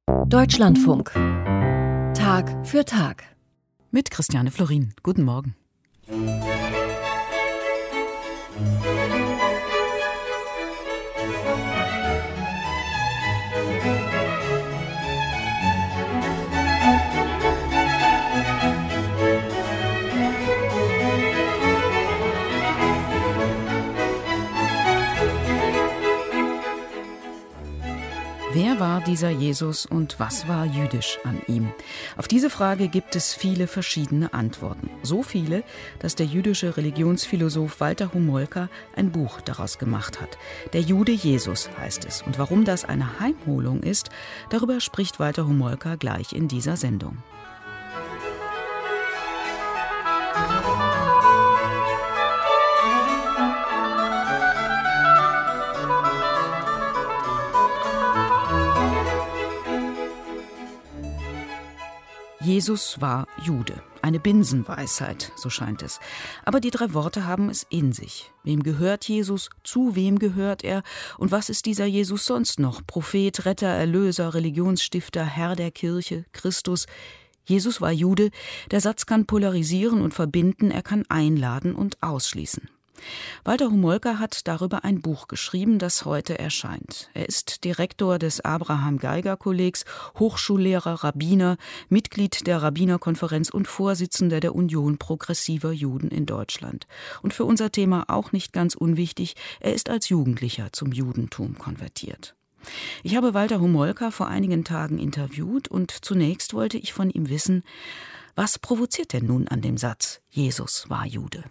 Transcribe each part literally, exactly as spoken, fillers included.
Deutschlandfunk. Tag für Tag. Mit Christiane Florin. Guten Morgen. Wer war dieser Jesus und was war jüdisch an ihm? Auf diese Frage gibt es viele verschiedene Antworten. So viele, dass der jüdische Religionsphilosoph Walter Homolka ein Buch daraus gemacht hat. Der Jude Jesus heißt es. Und warum das eine Heimholung ist, darüber spricht Walter Homolka gleich in dieser Sendung. Jesus war Jude. Eine Binsenweisheit, so scheint es. Aber die drei Worte haben es in sich. Wem gehört Jesus? Zu wem gehört er? Und was ist dieser Jesus sonst noch? Prophet, Retter, Erlöser, Religionsstifter, Herr der Kirche, Christus. Jesus war Jude. Der Satz kann polarisieren und verbinden, er kann einladen und ausschließen. Walter Homolka hat darüber ein Buch geschrieben, das heute erscheint. Er ist Direktor des Abraham-Geiger-Kollegs, Hochschullehrer, Rabbiner, Mitglied der Rabbinerkonferenz und Vorsitzender der Union progressiver Juden in Deutschland. Und für unser Thema auch nicht ganz unwichtig, er ist als Jugendlicher zum Judentum konvertiert. Ich habe Walter Homolka vor einigen Tagen interviewt und zunächst wollte ich von ihm wissen, was provoziert denn nun an dem Satz, Jesus war Jude?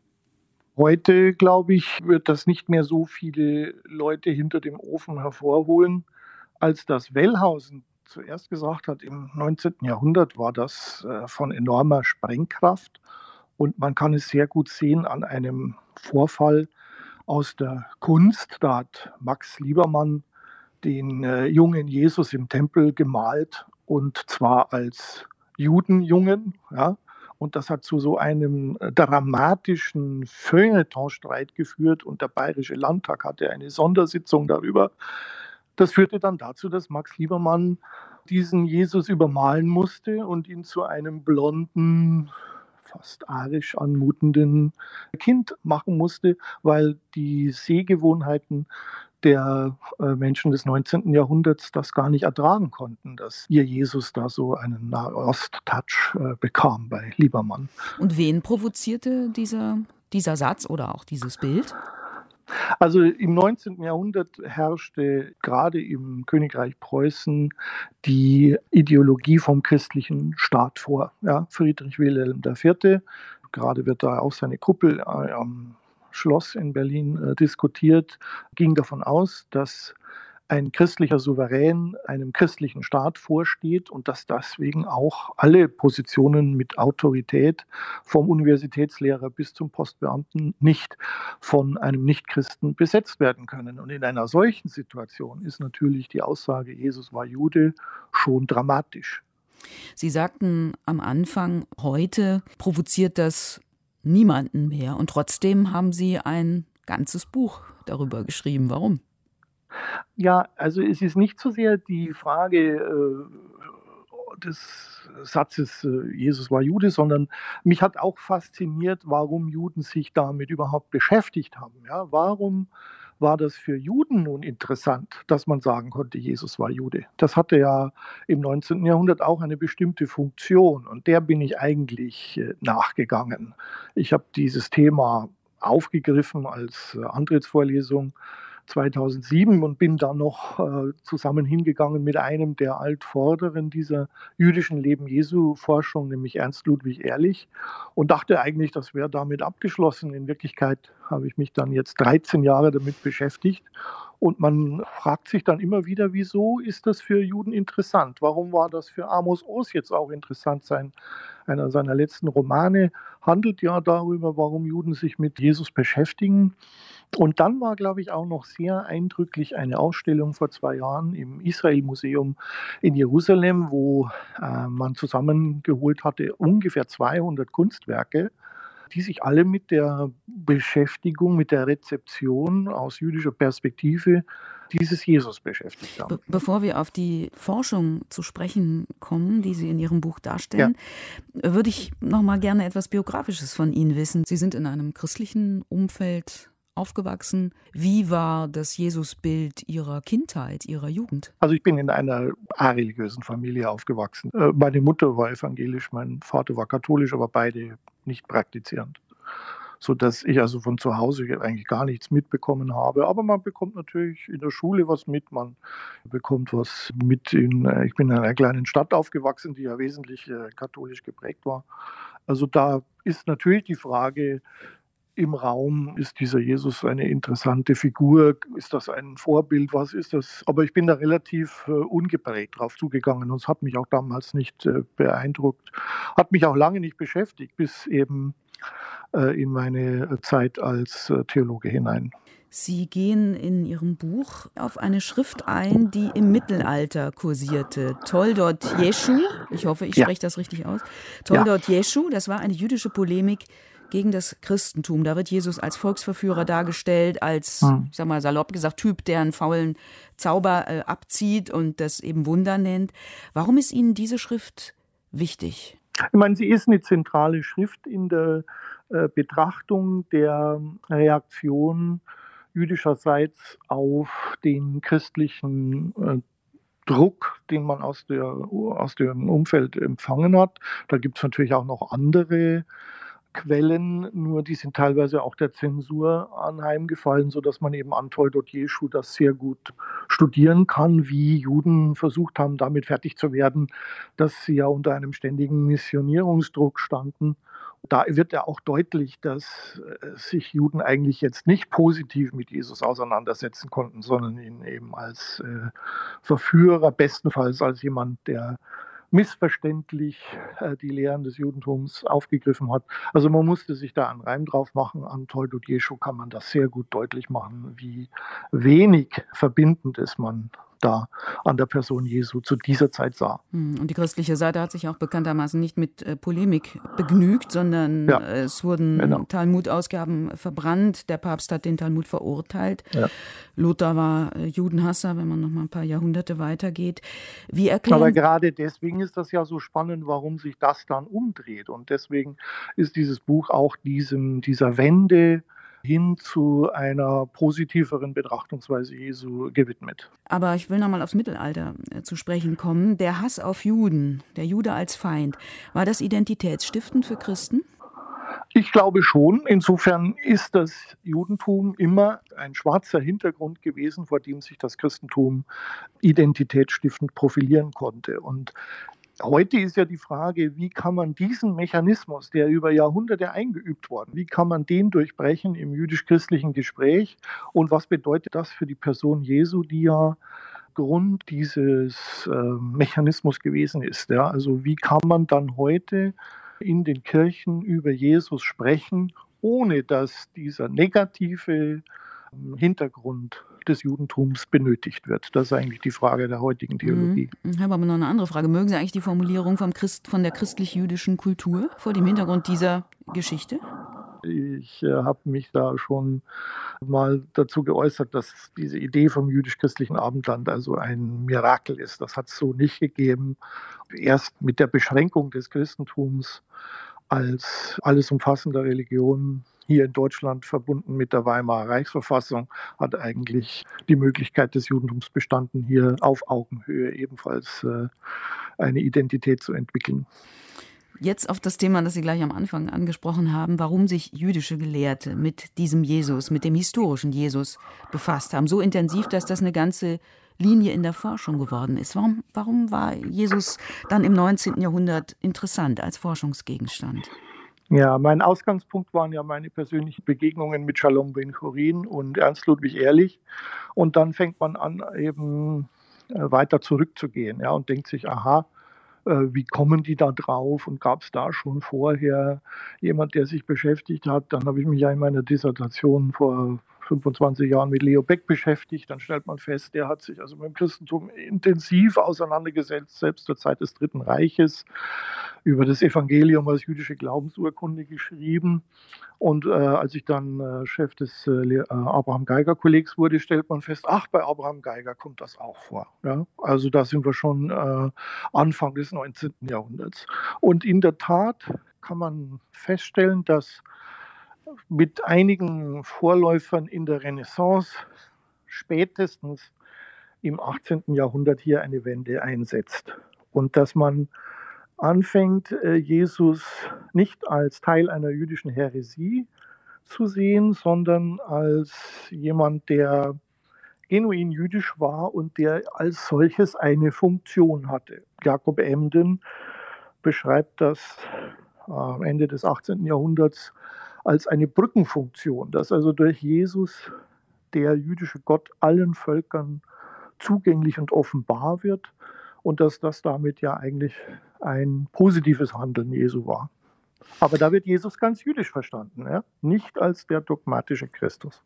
Heute, glaube ich, wird das nicht mehr so viele Leute hinter dem Ofen hervorholen. Als das Wellhausen zuerst gesagt hat, im neunzehnten Jahrhundert, war das äh, von enormer Sprengkraft. Und man kann es sehr gut sehen an einem Vorfall aus der Kunst. Da hat Max Liebermann den äh, jungen Jesus im Tempel gemalt, und zwar als Judenjungen, ja. Und das hat zu so einem dramatischen Feuilletonstreit geführt und der Bayerische Landtag hatte eine Sondersitzung darüber. Das führte dann dazu, dass Max Liebermann diesen Jesus übermalen musste und ihn zu einem blonden, fast arisch anmutenden Kind machen musste, weil die Sehgewohnheiten der äh, Menschen des neunzehnten Jahrhunderts das gar nicht ertragen konnten, dass ihr Jesus da so einen Nahost-Touch äh, bekam bei Liebermann. Und wen provozierte dieser, dieser Satz oder auch dieses Bild? Also im neunzehnten Jahrhundert herrschte gerade im Königreich Preußen die Ideologie vom christlichen Staat vor. Ja, Friedrich Wilhelm der Vierte, gerade wird da auch seine Kuppel äh, am Schloss in Berlin äh, diskutiert, ging davon aus, dass ein christlicher Souverän einem christlichen Staat vorsteht und dass deswegen auch alle Positionen mit Autorität vom Universitätslehrer bis zum Postbeamten nicht von einem Nichtchristen besetzt werden können. Und in einer solchen Situation ist natürlich die Aussage, Jesus war Jude, schon dramatisch. Sie sagten am Anfang, heute provoziert das niemanden mehr. Und trotzdem haben Sie ein ganzes Buch darüber geschrieben. Warum? Ja, also es ist nicht so sehr die Frage äh, des Satzes, äh, Jesus war Jude, sondern mich hat auch fasziniert, warum Juden sich damit überhaupt beschäftigt haben. Ja, warum war das für Juden nun interessant, dass man sagen konnte, Jesus war Jude? Das hatte ja im neunzehnten Jahrhundert auch eine bestimmte Funktion und der bin ich eigentlich äh, nachgegangen. Ich habe dieses Thema aufgegriffen als äh, Antrittsvorlesung zweitausendsieben und bin dann noch äh, zusammen hingegangen mit einem der Altvorderen dieser jüdischen Leben-Jesu-Forschung, nämlich Ernst Ludwig Ehrlich, und dachte eigentlich, das wäre damit abgeschlossen. In Wirklichkeit habe ich mich dann jetzt dreizehn Jahre damit beschäftigt und man fragt sich dann immer wieder, wieso ist das für Juden interessant? Warum war das für Amos Oz jetzt auch interessant? Sein, einer seiner letzten Romane handelt ja darüber, warum Juden sich mit Jesus beschäftigen. Und dann war, glaube ich, auch noch sehr eindrücklich eine Ausstellung vor zwei Jahren im Israel-Museum in Jerusalem, wo äh, man zusammengeholt hatte ungefähr zweihundert Kunstwerke, die sich alle mit der Beschäftigung, mit der Rezeption aus jüdischer Perspektive dieses Jesus beschäftigt haben. Be- bevor wir auf die Forschung zu sprechen kommen, die Sie in Ihrem Buch darstellen, ja. würde ich noch mal gerne etwas Biografisches von Ihnen wissen. Sie sind in einem christlichen Umfeld aufgewachsen. Wie war das Jesusbild Ihrer Kindheit, Ihrer Jugend? Also ich bin in einer areligiösen Familie aufgewachsen. Meine Mutter war evangelisch, mein Vater war katholisch, aber beide nicht praktizierend. Sodass ich also von zu Hause eigentlich gar nichts mitbekommen habe. Aber man bekommt natürlich in der Schule was mit, man bekommt was mit. In, ich bin in einer kleinen Stadt aufgewachsen, die ja wesentlich katholisch geprägt war. Also da ist natürlich die Frage im Raum, ist dieser Jesus eine interessante Figur? Ist das ein Vorbild? Was ist das? Aber ich bin da relativ äh, ungeprägt drauf zugegangen und es hat mich auch damals nicht äh, beeindruckt. Hat mich auch lange nicht beschäftigt, bis eben äh, in meine Zeit als äh, Theologe hinein. Sie gehen in Ihrem Buch auf eine Schrift ein, die im Mittelalter kursierte. Toldot Jeschu, ich hoffe, ich spreche ja. das richtig aus. Toldot ja. Jeschu, das war eine jüdische Polemik gegen das Christentum. Da wird Jesus als Volksverführer dargestellt, als, hm. ich sag mal salopp gesagt, Typ, der einen faulen Zauber äh, abzieht und das eben Wunder nennt. Warum ist Ihnen diese Schrift wichtig? Ich meine, sie ist eine zentrale Schrift in der äh, Betrachtung der Reaktion jüdischerseits auf den christlichen äh, Druck, den man aus, der, aus dem Umfeld empfangen hat. Da gibt es natürlich auch noch andere Quellen, nur die sind teilweise auch der Zensur anheimgefallen, sodass man eben an Toldot Jeschu das sehr gut studieren kann, wie Juden versucht haben, damit fertig zu werden, dass sie ja unter einem ständigen Missionierungsdruck standen. Da wird ja auch deutlich, dass sich Juden eigentlich jetzt nicht positiv mit Jesus auseinandersetzen konnten, sondern ihn eben als äh, Verführer, bestenfalls als jemand, der missverständlich äh, die Lehren des Judentums aufgegriffen hat. Also man musste sich da einen Reim drauf machen. An Toldot Jeschu kann man das sehr gut deutlich machen, wie wenig Verbindendes man da an der Person Jesu zu dieser Zeit sah. Und die christliche Seite hat sich auch bekanntermaßen nicht mit äh, Polemik begnügt, sondern ja, äh, es wurden genau. Talmud-Ausgaben verbrannt. Der Papst hat den Talmud verurteilt. Ja. Luther war äh, Judenhasser, wenn man noch mal ein paar Jahrhunderte weitergeht. Wie erklären Aber gerade deswegen ist das ja so spannend, warum sich das dann umdreht. Und deswegen ist dieses Buch auch diesem, dieser Wende hin zu einer positiveren Betrachtungsweise Jesu gewidmet. Aber ich will noch mal aufs Mittelalter äh, zu sprechen kommen. Der Hass auf Juden, der Jude als Feind, war das identitätsstiftend für Christen? Ich glaube schon. Insofern ist das Judentum immer ein schwarzer Hintergrund gewesen, vor dem sich das Christentum identitätsstiftend profilieren konnte. Und heute ist ja die Frage, wie kann man diesen Mechanismus, der über Jahrhunderte eingeübt worden, wie kann man den durchbrechen im jüdisch-christlichen Gespräch und was bedeutet das für die Person Jesu, die ja Grund dieses äh, Mechanismus gewesen ist. Ja? Also wie kann man dann heute in den Kirchen über Jesus sprechen, ohne dass dieser negative äh, Hintergrund des Judentums benötigt wird. Das ist eigentlich die Frage der heutigen Theologie. Ich habe aber noch eine andere Frage. Mögen Sie eigentlich die Formulierung vom Christ, von der christlich-jüdischen Kultur vor dem Hintergrund dieser Geschichte? Ich äh, habe mich da schon mal dazu geäußert, dass diese Idee vom jüdisch-christlichen Abendland also ein Mirakel ist. Das hat es so nicht gegeben. Erst mit der Beschränkung des Christentums als alles umfassende Religion hier in Deutschland verbunden mit der Weimarer Reichsverfassung hat eigentlich die Möglichkeit des Judentums bestanden, hier auf Augenhöhe ebenfalls äh, eine Identität zu entwickeln. Jetzt auf das Thema, das Sie gleich am Anfang angesprochen haben, warum sich jüdische Gelehrte mit diesem Jesus, mit dem historischen Jesus befasst haben. So intensiv, dass das eine ganze Linie in der Forschung geworden ist. Warum, warum war Jesus dann im neunzehnten Jahrhundert interessant als Forschungsgegenstand? Ja, mein Ausgangspunkt waren ja meine persönlichen Begegnungen mit Shalom Ben-Chorin und Ernst Ludwig Ehrlich. Und dann fängt man an, eben weiter zurückzugehen, ja, und denkt sich, aha, wie kommen die da drauf und gab es da schon vorher jemand, der sich beschäftigt hat? Dann habe ich mich ja in meiner Dissertation vor fünfundzwanzig Jahren mit Leo Beck beschäftigt. Dann stellt man fest, der hat sich also mit dem Christentum intensiv auseinandergesetzt, selbst zur Zeit des Dritten Reiches. über das Evangelium als jüdische Glaubensurkunde geschrieben. Und äh, als ich dann äh, Chef des äh, Abraham Geiger Kollegs wurde, stellt man fest, ach, bei Abraham Geiger kommt das auch vor. Ja? Also da sind wir schon äh, Anfang des neunzehnten Jahrhunderts. Und in der Tat kann man feststellen, dass mit einigen Vorläufern in der Renaissance spätestens im achtzehnten Jahrhundert hier eine Wende einsetzt. Und dass man anfängt, Jesus nicht als Teil einer jüdischen Häresie zu sehen, sondern als jemand, der genuin jüdisch war und der als solches eine Funktion hatte. Jakob Emden beschreibt das am Ende des achtzehnten Jahrhunderts als eine Brückenfunktion, dass also durch Jesus der jüdische Gott allen Völkern zugänglich und offenbar wird und dass das damit ja eigentlich ein positives Handeln Jesu war. Aber da wird Jesus ganz jüdisch verstanden, ja? Nicht als der dogmatische Christus.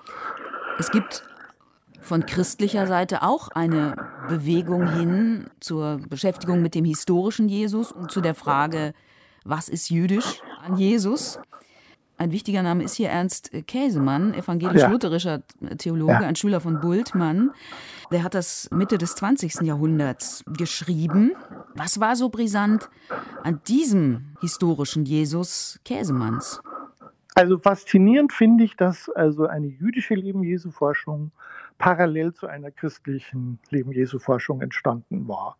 Es gibt von christlicher Seite auch eine Bewegung hin zur Beschäftigung mit dem historischen Jesus und zu der Frage, was ist jüdisch an Jesus? Ein wichtiger Name ist hier Ernst Käsemann, evangelisch-lutherischer Theologe, ja. Ein Schüler von Bultmann. Der hat das Mitte des zwanzigsten Jahrhunderts geschrieben. Was war so brisant an diesem historischen Jesus Käsemanns? Also faszinierend finde ich, dass also eine jüdische Leben-Jesu-Forschung parallel zu einer christlichen Leben-Jesu-Forschung entstanden war.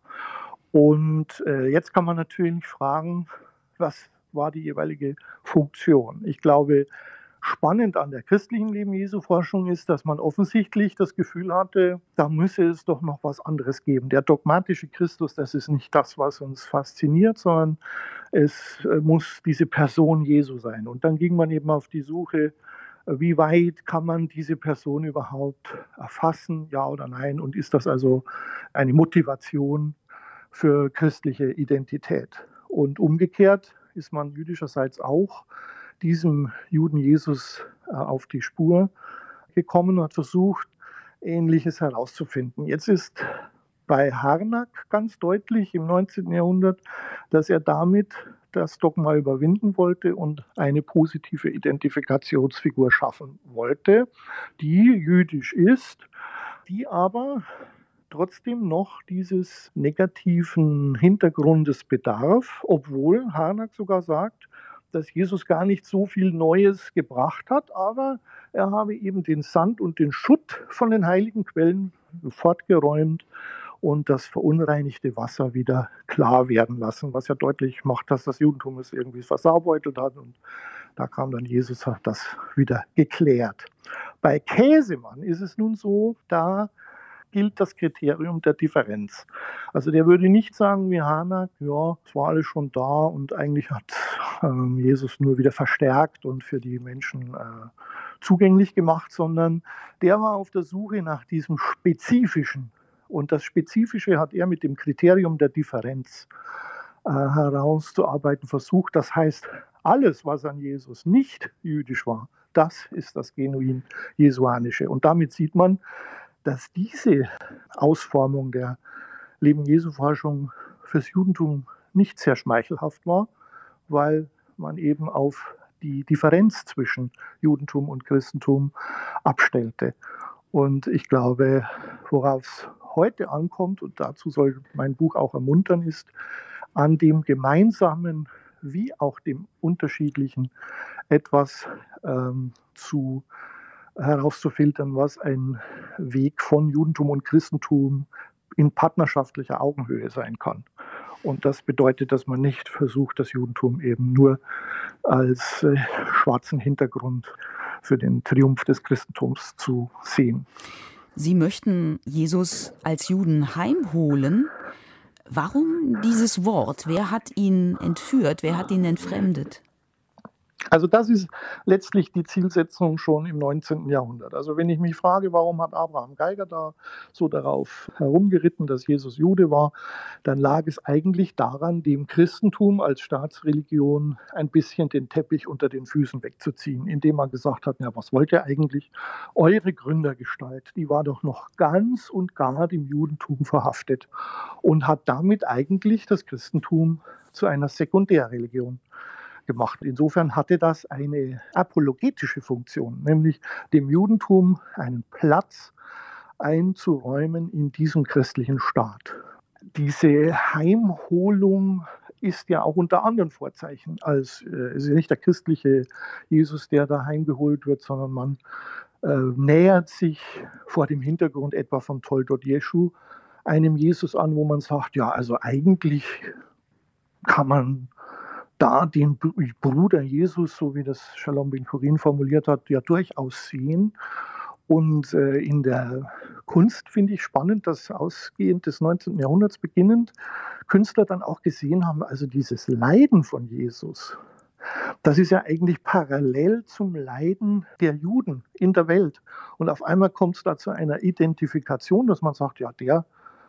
Und äh, jetzt kann man natürlich fragen, was war die jeweilige Funktion. Ich glaube, spannend an der christlichen Leben-Jesu-Forschung ist, dass man offensichtlich das Gefühl hatte, da müsse es doch noch was anderes geben. Der dogmatische Christus, das ist nicht das, was uns fasziniert, sondern es muss diese Person Jesu sein. Und dann ging man eben auf die Suche, wie weit kann man diese Person überhaupt erfassen, ja oder nein? Und ist das also eine Motivation für christliche Identität? Und umgekehrt ist man jüdischerseits auch diesem Juden Jesus äh, auf die Spur gekommen und hat versucht, Ähnliches herauszufinden. Jetzt ist bei Harnack ganz deutlich im neunzehnten Jahrhundert, dass er damit das Dogma überwinden wollte und eine positive Identifikationsfigur schaffen wollte, die jüdisch ist, die aber trotzdem noch dieses negativen Hintergrundes bedarf, obwohl Harnack sogar sagt, dass Jesus gar nicht so viel Neues gebracht hat, aber er habe eben den Sand und den Schutt von den heiligen Quellen fortgeräumt und das verunreinigte Wasser wieder klar werden lassen, was ja deutlich macht, dass das Judentum es irgendwie versaubeutelt hat und da kam dann Jesus, hat das wieder geklärt. Bei Käsemann ist es nun so, da gilt das Kriterium der Differenz. Also der würde nicht sagen wie Harnack, ja, es war alles schon da und eigentlich hat ähm, Jesus nur wieder verstärkt und für die Menschen äh, zugänglich gemacht, sondern der war auf der Suche nach diesem Spezifischen. Und das Spezifische hat er mit dem Kriterium der Differenz äh, herauszuarbeiten versucht. Das heißt, alles, was an Jesus nicht jüdisch war, das ist das genuin Jesuanische. Und damit sieht man, dass diese Ausformung der Leben-Jesu-Forschung fürs Judentum nicht sehr schmeichelhaft war, weil man eben auf die Differenz zwischen Judentum und Christentum abstellte. Und ich glaube, worauf es heute ankommt, und dazu soll mein Buch auch ermuntern, ist, an dem Gemeinsamen wie auch dem Unterschiedlichen etwas ähm, zu herauszufiltern, was ein Weg von Judentum und Christentum in partnerschaftlicher Augenhöhe sein kann. Und das bedeutet, dass man nicht versucht, das Judentum eben nur als äh, schwarzen Hintergrund für den Triumph des Christentums zu sehen. Sie möchten Jesus als Juden heimholen. Warum dieses Wort? Wer hat ihn entführt? Wer hat ihn entfremdet? Also das ist letztlich die Zielsetzung schon im neunzehnten Jahrhundert. Also wenn ich mich frage, warum hat Abraham Geiger da so darauf herumgeritten, dass Jesus Jude war, dann lag es eigentlich daran, dem Christentum als Staatsreligion ein bisschen den Teppich unter den Füßen wegzuziehen, indem man gesagt hat, ja, was wollt ihr eigentlich? Eure Gründergestalt, die war doch noch ganz und gar dem Judentum verhaftet und hat damit eigentlich das Christentum zu einer Sekundärreligion gemacht. Insofern hatte das eine apologetische Funktion, nämlich dem Judentum einen Platz einzuräumen in diesem christlichen Staat. Diese Heimholung ist ja auch unter anderen Vorzeichen. Als, äh, es ist ja nicht der christliche Jesus, der da heimgeholt wird, sondern man äh, nähert sich vor dem Hintergrund etwa von Toldot Jeschu einem Jesus an, wo man sagt, ja, also eigentlich kann man da den Bruder Jesus, so wie das Shalom ben Chorin formuliert hat, ja durchaus sehen. Und äh, in der Kunst finde ich spannend, dass ausgehend des neunzehnten Jahrhunderts beginnend Künstler dann auch gesehen haben, also dieses Leiden von Jesus, das ist ja eigentlich parallel zum Leiden der Juden in der Welt. Und auf einmal kommt es da zu einer Identifikation, dass man sagt, ja, der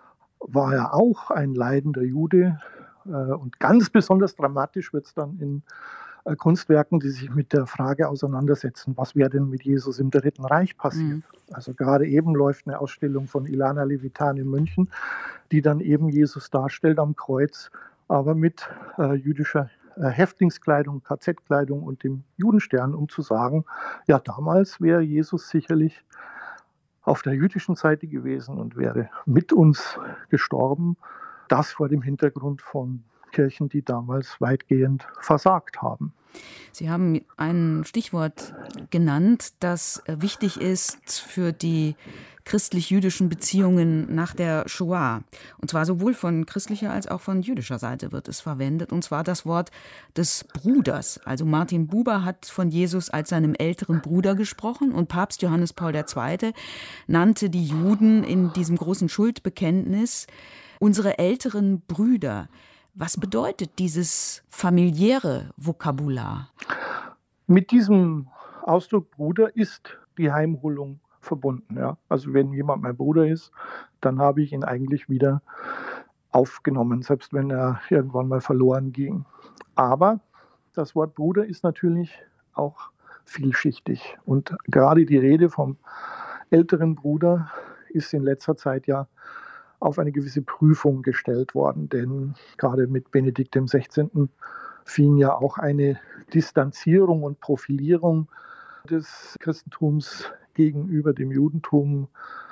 war ja auch ein leidender Jude. Und ganz besonders dramatisch wird es dann in Kunstwerken, die sich mit der Frage auseinandersetzen, was wäre denn mit Jesus im Dritten Reich passiert. Mhm. Also gerade eben läuft eine Ausstellung von Ilana Levitan in München, die dann eben Jesus darstellt am Kreuz, aber mit äh, jüdischer äh, Häftlingskleidung, K Z-Kleidung und dem Judenstern, um zu sagen, ja, damals wäre Jesus sicherlich auf der jüdischen Seite gewesen und wäre mit uns gestorben. Das vor dem Hintergrund von Kirchen, die damals weitgehend versagt haben. Sie haben ein Stichwort genannt, das wichtig ist für die christlich-jüdischen Beziehungen nach der Shoah. Und zwar sowohl von christlicher als auch von jüdischer Seite wird es verwendet. Und zwar das Wort des Bruders. Also Martin Buber hat von Jesus als seinem älteren Bruder gesprochen und Papst Johannes Paul der Zweite nannte die Juden in diesem großen Schuldbekenntnis unsere älteren Brüder. Was bedeutet dieses familiäre Vokabular? Mit diesem Ausdruck Bruder ist die Heimholung verbunden. Ja? Also wenn jemand mein Bruder ist, dann habe ich ihn eigentlich wieder aufgenommen, selbst wenn er irgendwann mal verloren ging. Aber das Wort Bruder ist natürlich auch vielschichtig. Und gerade die Rede vom älteren Bruder ist in letzter Zeit ja auf eine gewisse Prüfung gestellt worden, denn gerade mit Benedikt dem Sechzehnten fing ja auch eine Distanzierung und Profilierung des Christentums gegenüber dem Judentum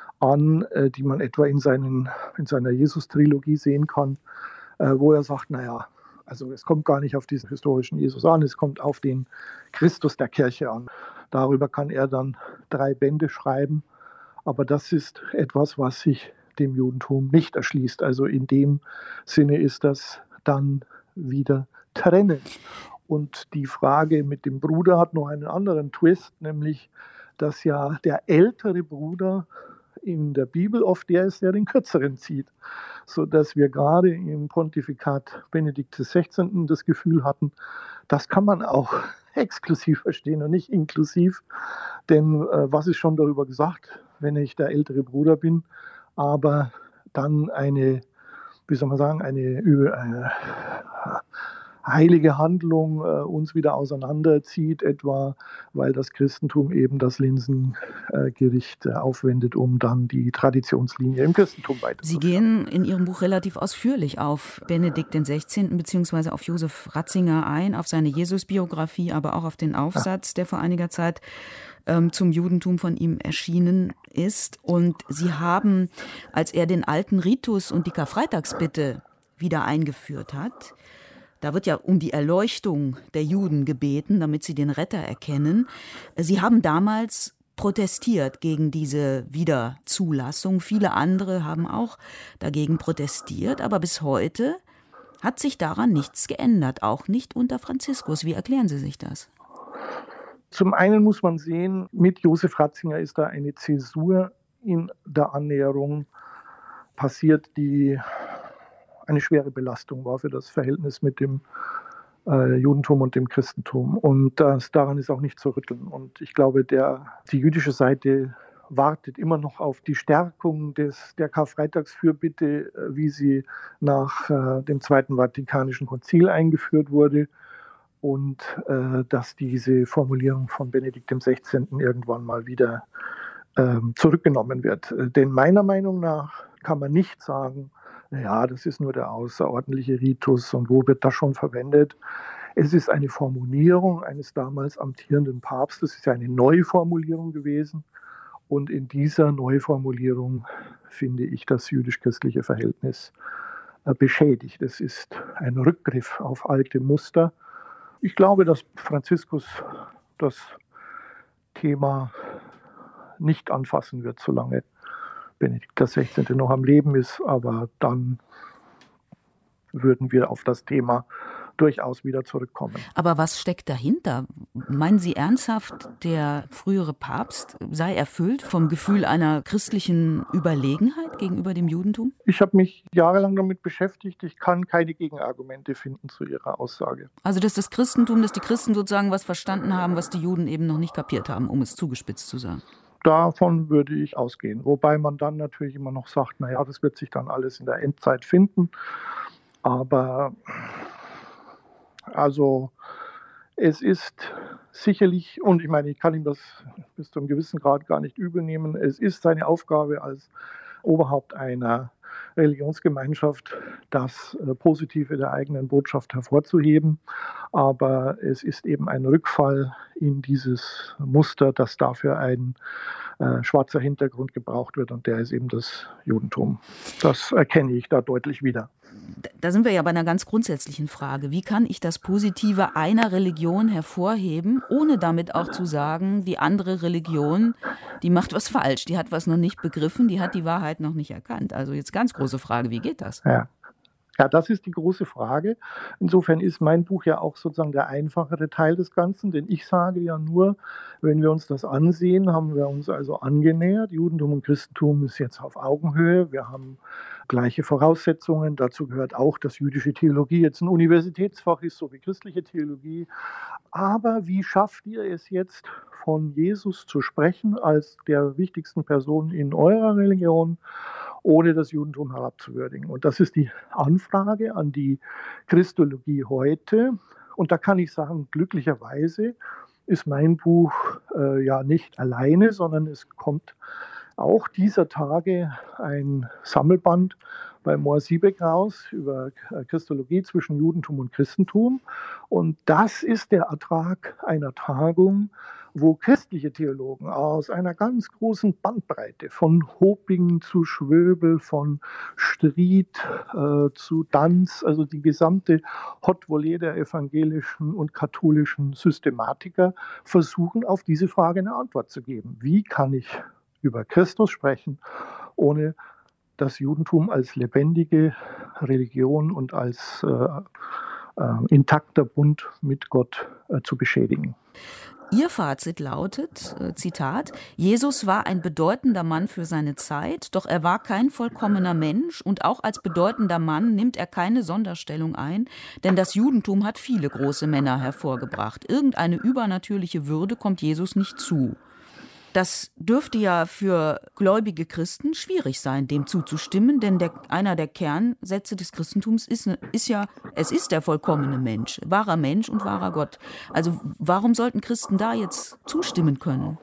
an, die man etwa in, seinen, in seiner Jesus-Trilogie sehen kann, wo er sagt, naja, also es kommt gar nicht auf diesen historischen Jesus an, es kommt auf den Christus der Kirche an. Darüber kann er dann drei Bände schreiben, aber das ist etwas, was sich dem Judentum nicht erschließt. Also in dem Sinne ist das dann wieder trennend. Und die Frage mit dem Bruder hat noch einen anderen Twist, nämlich, dass ja der ältere Bruder in der Bibel oft der ist, der den kürzeren zieht. Sodass wir gerade im Pontifikat Benedikt des Sechzehnten das Gefühl hatten, das kann man auch exklusiv verstehen und nicht inklusiv. Denn äh, was ist schon darüber gesagt, wenn ich der ältere Bruder bin, aber dann eine, wie soll man sagen, eine, eine heilige Handlung äh, uns wieder auseinanderzieht, etwa weil das Christentum eben das Linsengericht äh, aufwendet, um dann die Traditionslinie im Christentum weiterzuführen. Sie gehen in Ihrem Buch relativ ausführlich auf Benedikt den Sechzehnten bzw. auf Josef Ratzinger ein, auf seine Jesus-Biografie, aber auch auf den Aufsatz, der vor einiger Zeit ähm, zum Judentum von ihm erschienen ist. Und Sie haben, als er den alten Ritus und die Karfreitagsbitte wieder eingeführt hat, da wird ja um die Erleuchtung der Juden gebeten, damit sie den Retter erkennen. Sie haben damals protestiert gegen diese Wiederzulassung. Viele andere haben auch dagegen protestiert. Aber bis heute hat sich daran nichts geändert, auch nicht unter Franziskus. Wie erklären Sie sich das? Zum einen muss man sehen, mit Josef Ratzinger ist da eine Zäsur in der Annäherung passiert, die eine schwere Belastung war für das Verhältnis mit dem äh, Judentum und dem Christentum. Und das, daran ist auch nicht zu rütteln. Und ich glaube, der, die jüdische Seite wartet immer noch auf die Stärkung des, der Karfreitagsfürbitte, äh, wie sie nach äh, dem Zweiten Vatikanischen Konzil eingeführt wurde. Und äh, dass diese Formulierung von Benedikt dem Sechzehnten irgendwann mal wieder äh, zurückgenommen wird. Denn meiner Meinung nach kann man nicht sagen, ja, das ist nur der außerordentliche Ritus und wo wird das schon verwendet? Es ist eine Formulierung eines damals amtierenden Papstes, es ist ja eine Neuformulierung gewesen. Und in dieser Neuformulierung finde ich das jüdisch-christliche Verhältnis beschädigt. Es ist ein Rückgriff auf alte Muster. Ich glaube, dass Franziskus das Thema nicht anfassen wird, solange Benedikt der Sechzehnte noch am Leben ist. Aber dann würden wir auf das Thema durchaus wieder zurückkommen. Aber was steckt dahinter? Meinen Sie ernsthaft, der frühere Papst sei erfüllt vom Gefühl einer christlichen Überlegenheit gegenüber dem Judentum? Ich habe mich jahrelang damit beschäftigt. Ich kann keine Gegenargumente finden zu Ihrer Aussage. Also dass das Christentum, dass die Christen sozusagen was verstanden haben, was die Juden eben noch nicht kapiert haben, um es zugespitzt zu sagen? Davon würde ich ausgehen. Wobei man dann natürlich immer noch sagt, naja, das wird sich dann alles in der Endzeit finden. Aber also es ist sicherlich, und ich meine, ich kann ihm das bis zu einem gewissen Grad gar nicht übel nehmen, es ist seine Aufgabe als Oberhaupt einer Religionsgemeinschaft, das Positive der eigenen Botschaft hervorzuheben. Aber es ist eben ein Rückfall in dieses Muster, dass dafür ein äh, schwarzer Hintergrund gebraucht wird, und der ist eben das Judentum. Das erkenne ich da deutlich wieder. Da sind wir ja bei einer ganz grundsätzlichen Frage. Wie kann ich das Positive einer Religion hervorheben, ohne damit auch zu sagen, die andere Religion, die macht was falsch, die hat was noch nicht begriffen, die hat die Wahrheit noch nicht erkannt. Also jetzt ganz große Frage, wie geht das? Ja. Ja, das ist die große Frage. Insofern ist mein Buch ja auch sozusagen der einfachere Teil des Ganzen, denn ich sage ja nur, wenn wir uns das ansehen, haben wir uns also angenähert. Judentum und Christentum ist jetzt auf Augenhöhe. Wir haben gleiche Voraussetzungen. Dazu gehört auch, dass jüdische Theologie jetzt ein Universitätsfach ist, so wie christliche Theologie. Aber wie schafft ihr es jetzt, von Jesus zu sprechen als der wichtigsten Person in eurer Religion, ohne das Judentum herabzuwürdigen? Und das ist die Anfrage an die Christologie heute. Und da kann ich sagen, glücklicherweise ist mein Buch äh, ja nicht alleine, sondern es kommt auch dieser Tage ein Sammelband bei Mohr Siebeck raus über Christologie zwischen Judentum und Christentum. Und das ist der Ertrag einer Tagung, wo christliche Theologen aus einer ganz großen Bandbreite, von Hoping zu Schwöbel, von Stried äh, zu Danz, also die gesamte Haute Volée der evangelischen und katholischen Systematiker, versuchen, auf diese Frage eine Antwort zu geben. Wie kann ich über Christus sprechen, ohne das Judentum als lebendige Religion und als äh, äh, intakter Bund mit Gott äh, zu beschädigen? Ihr Fazit lautet, äh, Zitat, Jesus war ein bedeutender Mann für seine Zeit, doch er war kein vollkommener Mensch und auch als bedeutender Mann nimmt er keine Sonderstellung ein, denn das Judentum hat viele große Männer hervorgebracht. Irgendeine übernatürliche Würde kommt Jesus nicht zu. Das dürfte ja für gläubige Christen schwierig sein, dem zuzustimmen, denn der, einer der Kernsätze des Christentums ist, ist ja, es ist der vollkommene Mensch, wahrer Mensch und wahrer Gott. Also warum sollten Christen da jetzt zustimmen können?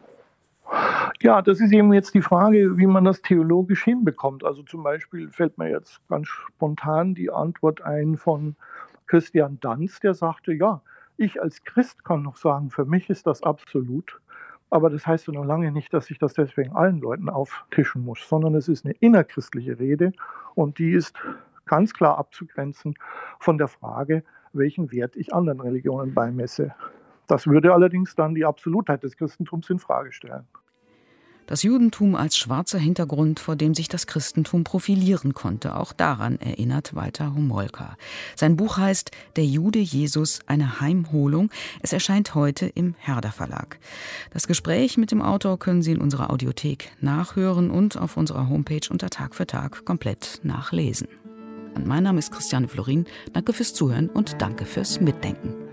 Ja, das ist eben jetzt die Frage, wie man das theologisch hinbekommt. Also zum Beispiel fällt mir jetzt ganz spontan die Antwort ein von Christian Danz, der sagte, ja, ich als Christ kann noch sagen, für mich ist das absolut. Aber das heißt ja noch lange nicht, dass ich das deswegen allen Leuten auftischen muss, sondern es ist eine innerchristliche Rede und die ist ganz klar abzugrenzen von der Frage, welchen Wert ich anderen Religionen beimesse. Das würde allerdings dann die Absolutheit des Christentums in Frage stellen. Das Judentum als schwarzer Hintergrund, vor dem sich das Christentum profilieren konnte. Auch daran erinnert Walter Homolka. Sein Buch heißt Der Jude Jesus, eine Heimholung. Es erscheint heute im Herder Verlag. Das Gespräch mit dem Autor können Sie in unserer Audiothek nachhören und auf unserer Homepage unter Tag für Tag komplett nachlesen. Mein Name ist Christiane Florin. Danke fürs Zuhören und danke fürs Mitdenken.